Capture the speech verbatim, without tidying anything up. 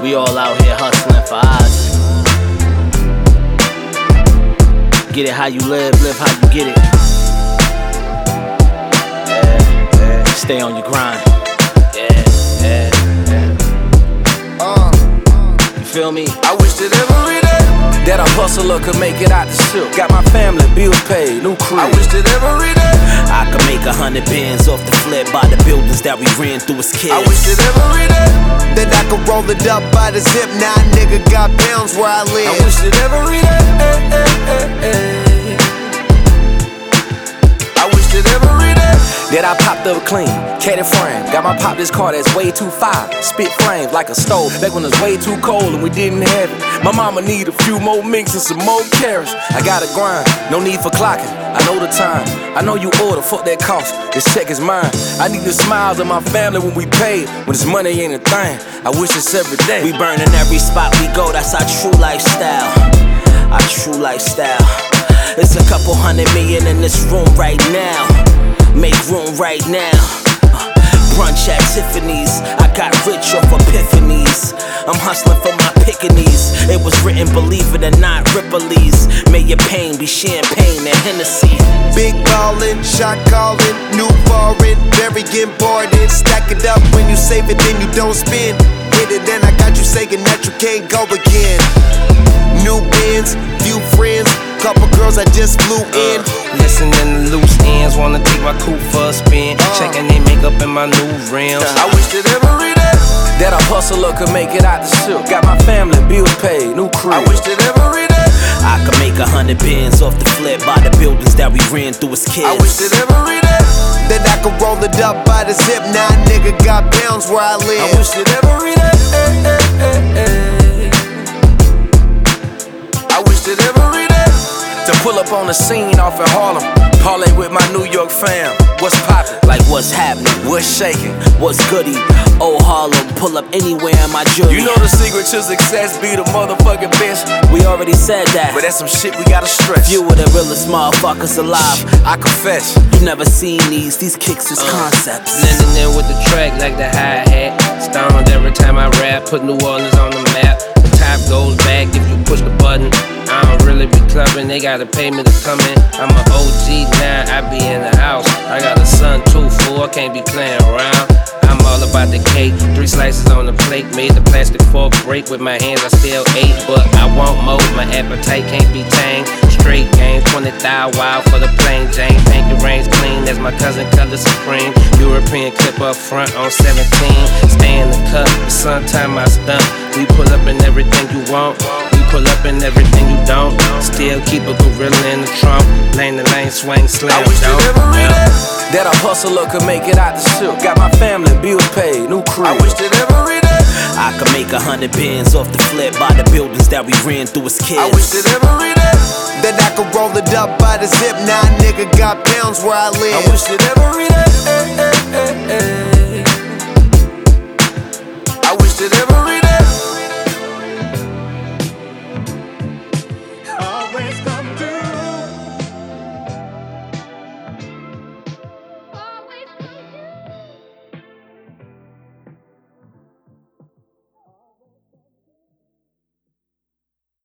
We all out here hustling for odds. Get it how you live, live how you get it. Yeah, yeah. Stay on your grind. Yeah, yeah, yeah. Uh, you feel me? I wish that every day that a hustler could make it out the ship. Got my family, bills paid, new crib. I wish that every day I could make a hundred bands off the flip by the buildings that we ran through as kids. I wish that every day that I could roll it up by the zip. Now a nigga got pounds where I live. I wish that every day eh, eh, eh, eh. I wish that every day that I popped up clean, caddy frame. Got my pop this car that's way too fire. Spit flames like a stove, back when it was way too cold and we didn't have it. My mama need a few more minks and some more carrots. I gotta grind, no need for clocking. I know the time, I know you order, fuck that cost. This check is mine. I need the smiles of my family when we pay, when this money ain't a thing. I wish it's every day. We burning every spot we go, that's our true lifestyle. Our true lifestyle. It's a couple hundred million in this room right now. Make room right now. uh, Brunch at Tiffany's. I got rich off epiphanies. I'm hustling for my pickaninnies. It was written, believe it or not, Ripley's. May your pain be champagne and Hennessy. Big ballin', shot callin', new foreign, very important. Stack it up, when you save it then you don't spend. Hit it then I got you saying that you can't go again. New Benz, few friends, couple girls I just flew in. uh, Listening to loose ends, wanna take my coupe for a spin. uh, Checking their makeup in my new rims. I wish that every day that a hustler could make it out the ship. Got my family, bills paid, new crib. I wish that every day I could make a hundred bands off the flip by the buildings that we ran through as kids. I wish that every day that I could roll it up by the zip. Now a nigga got pounds where I live. I wish that every day eh, eh, eh, eh. I wish that every day to pull up on the scene off in Harlem, parlay with my New York fam. What's poppin'? Like what's happening? What's shaking? What's goody? Oh Harlem, pull up anywhere in my jewelry. You know the secret to success be the motherfucking best. We already said that, but that's some shit we gotta stress. You were the realest motherfuckers alive. I confess, you never seen these. These kicks is uh, concepts. Blending in with the track like the hi-hat. Stoned every time I rap, put New Orleans on the map. The top goes back if you push the button. I don't really be clubbing, they gotta pay me to come in. I'm an O G now, I be in the house. I got a son, two, four, can't be playing around. I'm all about the cake, three slices on the plate. Made the plastic fork break with my hands, I still ate. But I want more, my appetite can't be tamed. Straight game, twenty thousand wild for the plain Jane. Pinky rings clean, that's my cousin Color Supreme. European clip up front on seventeen. Stay in the cup, the sun time I stunt. We pull up in everything you want. Pull up in everything you don't. Still keep a gorilla in the trunk. Lane to lane, swing, slam. I wish that every day that a hustler could make it out the ship. Got my family, bills paid, new crib. I wish that every day I could make a hundred bands off the flip by the buildings that we ran through as kids. I wish that every day that I could roll it up by the zip. Now a nigga got pounds where I live. I wish that every day eh, eh, eh, eh. I wish that every